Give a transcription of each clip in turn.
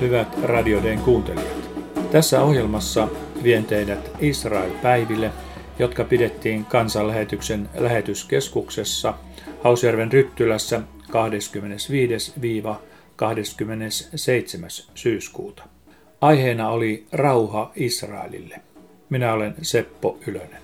hyvät Radio D:n kuuntelijat. Tässä ohjelmassa vien teidät Israel-päiville, jotka pidettiin kansanlähetyksen lähetyskeskuksessa Hausjärven Ryttylässä 25-27. syyskuuta. Aiheena oli rauha Israelille. Minä olen Seppo Ylönen.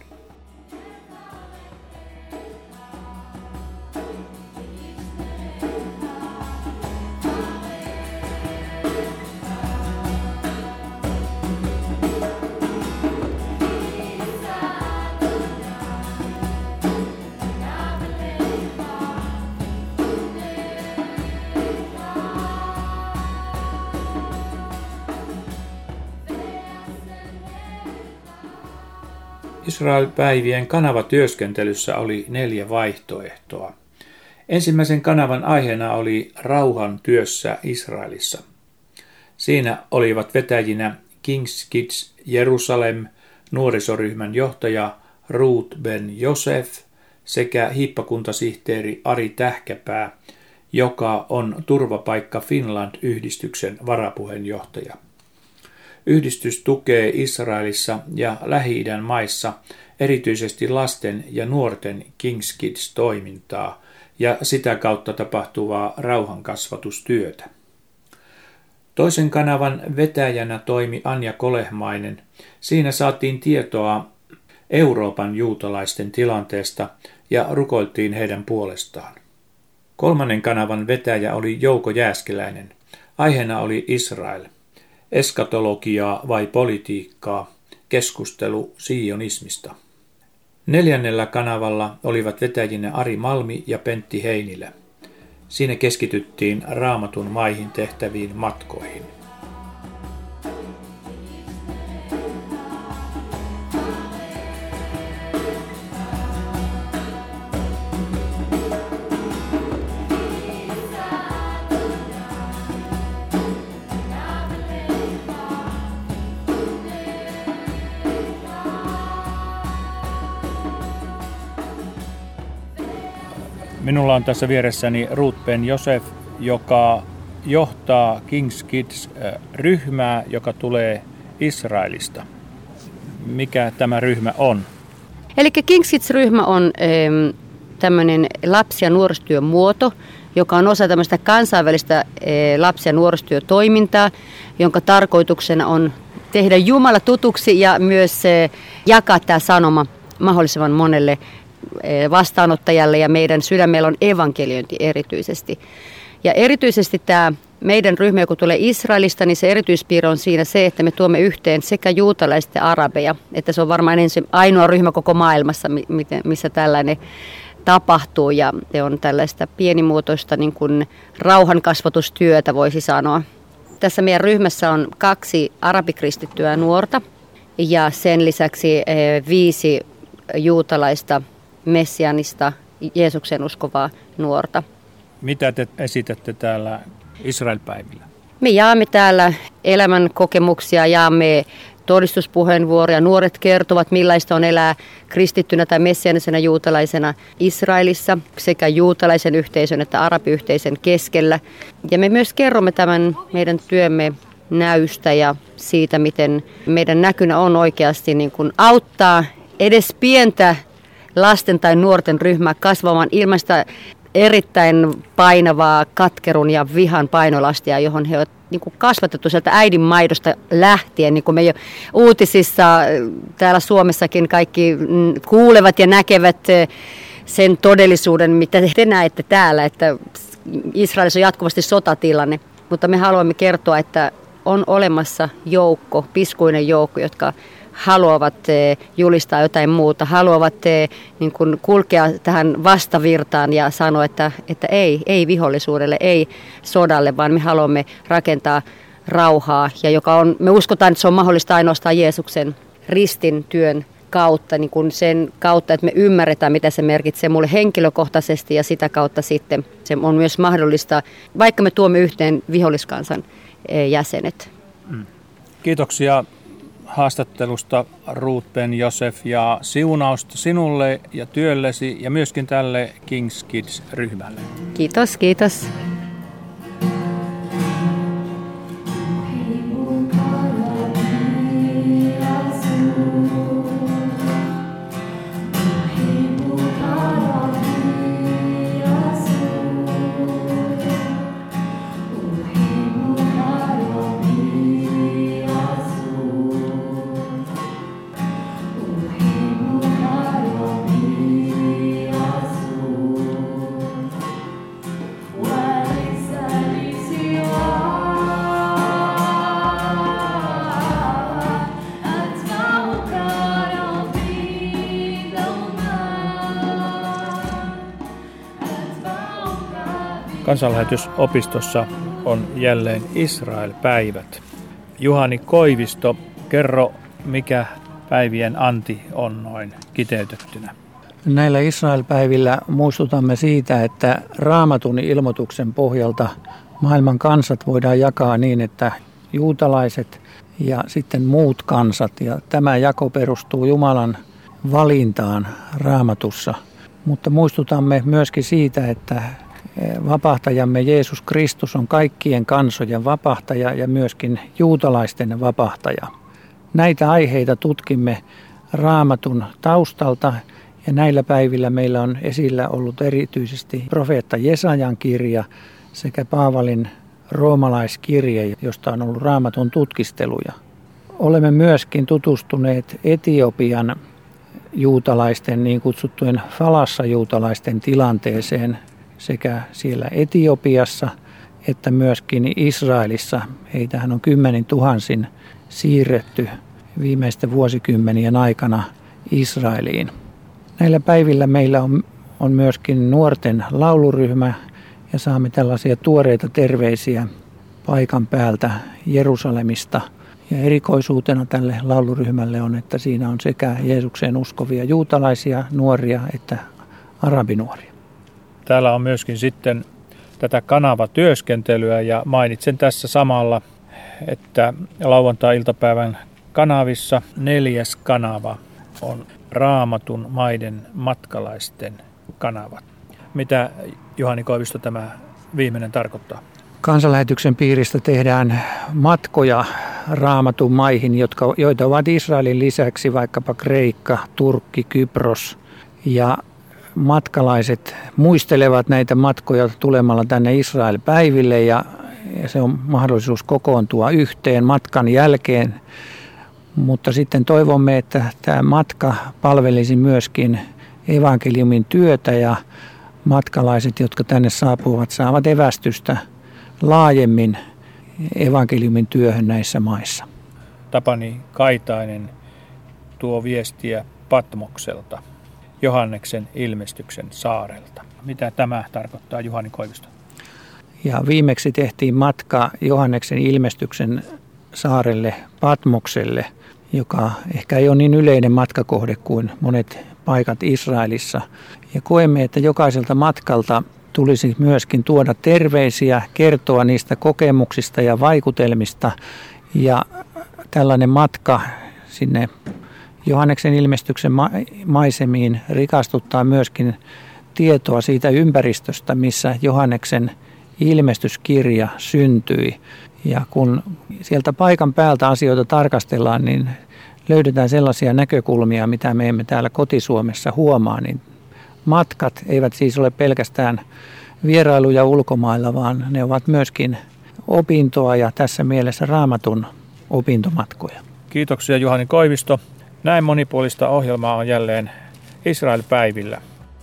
Israel-päivien kanavatyöskentelyssä oli 4 vaihtoehtoa. Ensimmäisen kanavan aiheena oli rauhan työssä Israelissa. Siinä olivat vetäjinä King's Kids Jerusalem, nuorisoryhmän johtaja Ruth Ben Joseph sekä hiippakuntasihteeri Ari Tähkäpää, joka on Turvapaikka Finland-yhdistyksen varapuheenjohtaja. Yhdistys tukee Israelissa ja Lähi-idän maissa erityisesti lasten ja nuorten King's Kids-toimintaa ja sitä kautta tapahtuvaa rauhankasvatustyötä. Toisen kanavan vetäjänä toimi Anja Kolehmainen. Siinä saatiin tietoa Euroopan juutalaisten tilanteesta ja rukoiltiin heidän puolestaan. Kolmannen kanavan vetäjä oli Jouko Jääskeläinen. Aiheena oli Israel. Eskatologiaa vai politiikkaa, keskustelu sionismista. Neljännellä kanavalla olivat vetäjinä Ari Malmi ja Pentti Heinilä. Siinä keskityttiin Raamatun maihin tehtäviin matkoihin. Minulla on tässä vieressäni Ruth Ben Joseph, joka johtaa King's Kids-ryhmää, joka tulee Israelista. Mikä tämä ryhmä on? Eli King's Kids-ryhmä on tämmöinen lapsi- ja nuorisotyön muoto, joka on osa tämmöistä kansainvälistä lapsi- ja nuorisotyötoimintaa, jonka tarkoituksena on tehdä Jumala tutuksi ja myös jakaa tämä sanoma mahdollisimman monelle vastaanottajalle, ja meidän sydämellä on evankeliointi erityisesti. Ja erityisesti tämä meidän ryhmä, joka tulee Israelista, niin se erityispiirre on siinä se, että me tuomme yhteen sekä juutalaiset ja arabeja. Että se on varmaan ainoa ryhmä koko maailmassa, missä tällainen tapahtuu, ja se on tällaista pienimuotoista niin kuin rauhankasvatustyötä, voisi sanoa. Tässä meidän ryhmässä on 2 arabikristittyä nuorta ja sen lisäksi 5 juutalaista messianista Jeesuksen uskovaa nuorta. Mitä te esitätte täällä Israel-päivillä? Me jaamme täällä elämän kokemuksia, jaamme todistuspuheenvuoroja. Nuoret kertovat, millaista on elää kristittynä tai messianisena juutalaisena Israelissa sekä juutalaisen yhteisön että arabiyhteisön keskellä. Ja me myös kerromme tämän meidän työmme näystä ja siitä, miten meidän näkynä on oikeasti niin kuin auttaa edes pientä lasten tai nuorten ryhmää kasvamaan ilman sitä erittäin painavaa katkerun ja vihan painolastia, johon he ovat niin kuin kasvatettu sieltä äidin maidosta lähtien. Niin kuin me jo uutisissa täällä Suomessakin kaikki kuulevat ja näkevät sen todellisuuden, mitä te näette täällä, että Israelissa on jatkuvasti sotatilanne. Mutta me haluamme kertoa, että on olemassa joukko, piskuinen joukko, jotka haluavat julistaa jotain muuta, haluavat niin kuin kulkea tähän vastavirtaan ja sanoa, että ei vihollisuudelle, ei sodalle, vaan me haluamme rakentaa rauhaa, ja me uskotaan, että se on mahdollista ainoastaan Jeesuksen ristin työn kautta, niin kuin sen kautta, että me ymmärretään, mitä se merkitsee mulle henkilökohtaisesti, ja sitä kautta sitten se on myös mahdollista, vaikka me tuomme yhteen viholliskansan jäsenet. Kiitoksia haastattelusta, Ruth Ben Joseph, ja siunausta sinulle ja työllesi ja myöskin tälle King's Kids-ryhmälle. Kiitos, kiitos. Kansanlähetysopistossa on jälleen Israel-päivät. Juhani Koivisto, kerro mikä päivien anti on noin kiteytettynä. Näillä Israel-päivillä muistutamme siitä, että Raamatun ilmoituksen pohjalta maailman kansat voidaan jakaa niin, että juutalaiset ja sitten muut kansat. Ja tämä jako perustuu Jumalan valintaan Raamatussa. Mutta muistutamme myöskin siitä, että vapahtajamme Jeesus Kristus on kaikkien kansojen vapahtaja ja myöskin juutalaisten vapahtaja. Näitä aiheita tutkimme Raamatun taustalta ja näillä päivillä meillä on esillä ollut erityisesti profeetta Jesajan kirja sekä Paavalin roomalaiskirje, josta on ollut Raamatun tutkisteluja. Olemme myöskin tutustuneet Etiopian juutalaisten, niin kutsuttujen falassa-juutalaisten tilanteeseen sekä siellä Etiopiassa että myöskin Israelissa. Heitähän on 10 000 siirretty viimeisten vuosikymmenien aikana Israeliin. Näillä päivillä meillä on myöskin nuorten lauluryhmä ja saamme tällaisia tuoreita terveisiä paikan päältä Jerusalemista. Ja erikoisuutena tälle lauluryhmälle on, että siinä on sekä Jeesukseen uskovia juutalaisia nuoria että arabinuoria. Täällä on myöskin sitten tätä kanavatyöskentelyä ja mainitsen tässä samalla, että lauantai-iltapäivän kanavissa 4. kanava on Raamatun maiden matkalaisten kanavat. Mitä Juhani Koivisto tämä viimeinen tarkoittaa? Kansanlähetyksen piiristä tehdään matkoja Raamatun maihin, joita ovat Israelin lisäksi vaikkapa Kreikka, Turkki, Kypros. Ja matkalaiset muistelevat näitä matkoja tulemalla tänne Israel-päiville ja se on mahdollisuus kokoontua yhteen matkan jälkeen. Mutta sitten toivomme, että tämä matka palvelisi myöskin evankeliumin työtä ja matkalaiset, jotka tänne saapuvat, saavat evästystä laajemmin evankeliumin työhön näissä maissa. Tapani Kaitainen tuo viestiä Patmokselta, Johanneksen ilmestyksen saarelta. Mitä tämä tarkoittaa, Juhani Koivisto? Ja viimeksi tehtiin matka Johanneksen ilmestyksen saarelle Patmokselle, joka ehkä ei ole niin yleinen matkakohde kuin monet paikat Israelissa. Ja koemme, että jokaiselta matkalta tulisi myöskin tuoda terveisiä, kertoa niistä kokemuksista ja vaikutelmista. Ja tällainen matka sinne Johanneksen ilmestyksen maisemiin rikastuttaa myöskin tietoa siitä ympäristöstä, missä Johanneksen ilmestyskirja syntyi. Ja kun sieltä paikan päältä asioita tarkastellaan, niin löydetään sellaisia näkökulmia, mitä me emme täällä kotisuomessa huomaa. Niin matkat eivät siis ole pelkästään vierailuja ulkomailla, vaan ne ovat myöskin opintoa ja tässä mielessä Raamatun opintomatkoja. Kiitoksia Juhani Koivisto. Näin monipuolista ohjelmaa on jälleen Israel-päivillä.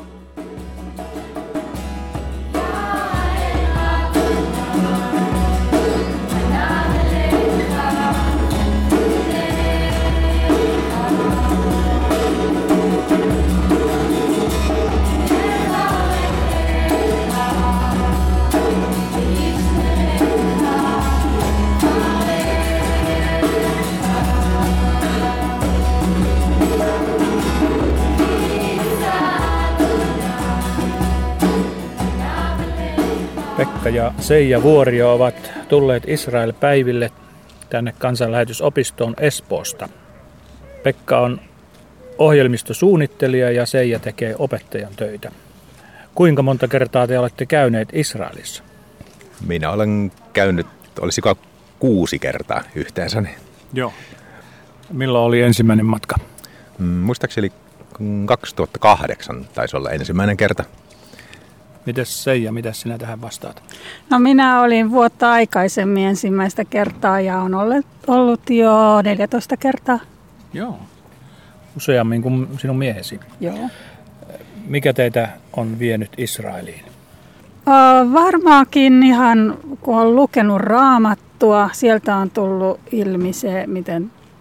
Pekka ja Seija Vuorio ovat tulleet Israel-päiville tänne Kansanlähetysopistoon Espoosta. Pekka on ohjelmistosuunnittelija ja Seija tekee opettajan töitä. Kuinka monta kertaa te olette käyneet Israelissa? Minä olen käynyt, olisiko 6 kertaa yhteensä. Joo. Milloin oli ensimmäinen matka? Muistaakseni 2008 taisi olla ensimmäinen kerta. Mites Seija, mitä sinä tähän vastaat? No minä olin vuotta aikaisemmin ensimmäistä kertaa ja on ollut jo 14 kertaa. Joo. Useammin kuin sinun miehesi. Joo. Mikä teitä on vienyt Israeliin? Varmaankin ihan, kun on lukenut Raamattua, sieltä on tullut ilmi se, miten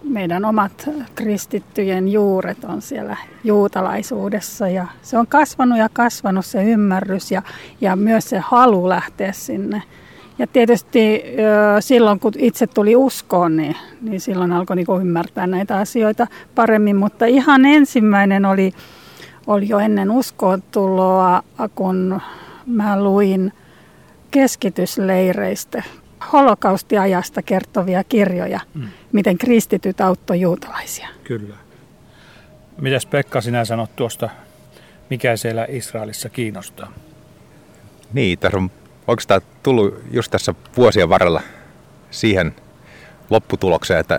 meidän omat kristittyjen juuret on siellä juutalaisuudessa ja se on kasvanut se ymmärrys ja myös se halu lähteä sinne. Ja tietysti silloin, kun itse tuli uskoon, niin silloin alkoi niin ymmärtää näitä asioita paremmin. Mutta ihan ensimmäinen oli jo ennen uskoon tuloa, kun mä luin keskitysleireistä, holokaustiajasta kertovia kirjoja, miten kristityt auttoi juutalaisia. Kyllä. Mitäs Pekka sinä sanot tuosta, mikä siellä Israelissa kiinnostaa? Niin, tässä on oikeastaan tullut just tässä vuosien varrella siihen lopputulokseen, että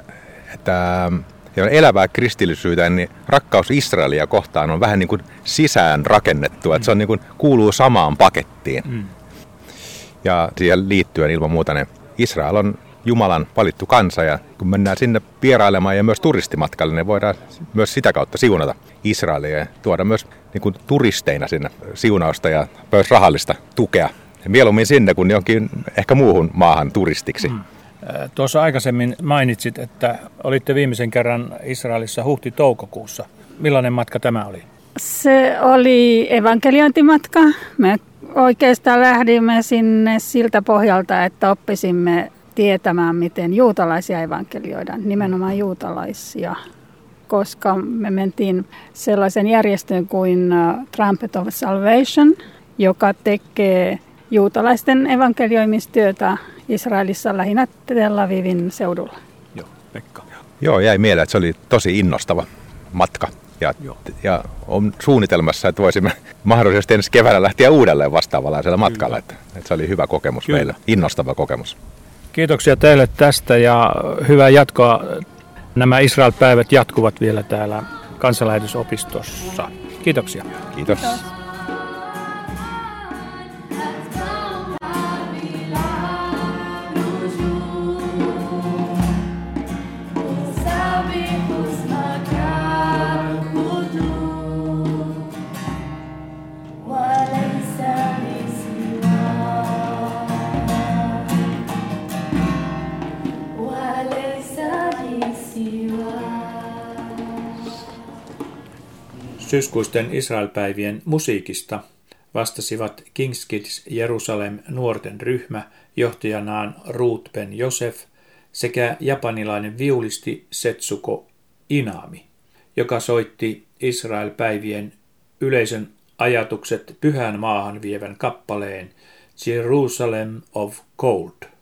elävää kristillisyyttä, niin rakkaus Israelia kohtaan on vähän niin kuin sisään rakennettu, että se on niin kuin kuuluu samaan pakettiin. Ja siihen liittyen ilman muuta ne Israel on Jumalan valittu kansa ja kun mennään sinne vierailemaan ja myös turistimatkalle, niin voidaan myös sitä kautta siunata Israelia ja tuoda myös niin kuin turisteina sinne siunausta ja myös rahallista tukea. Ja mieluummin sinne kuin jonkin ehkä muuhun maahan turistiksi. Tuossa aikaisemmin mainitsit, että olitte viimeisen kerran Israelissa huhti-toukokuussa. Millainen matka tämä oli? Se oli evankeliointimatka. Me oikeastaan lähdimme sinne siltä pohjalta, että oppisimme tietämään, miten juutalaisia evankelioidaan, nimenomaan juutalaisia, koska me mentiin sellaisen järjestöön kuin Trumpet of Salvation, joka tekee juutalaisten evankelioimistyötä Israelissa lähinnä Tel Avivin seudulla. Joo, Pekka. Joo, jäi mieleen, että se oli tosi innostava matka. Ja on suunnitelmassa, että voisimme mahdollisesti ensi keväänä lähteä uudelleen vastaavallaisella matkalla. Että se oli hyvä kokemus meille, innostava kokemus. Kiitoksia teille tästä ja hyvää jatkoa. Nämä Israel-päivät jatkuvat vielä täällä Kansanlähetysopistossa. Kiitoksia. Kiitos. Syyskuisten Israel-päivien musiikista vastasivat King's Kids Jerusalem nuorten ryhmä johtajanaan Ruth Ben Joseph sekä japanilainen viulisti Setsuko Inami, joka soitti Israel-päivien yleisön ajatukset pyhään maahan vievän kappaleen Jerusalem of Gold.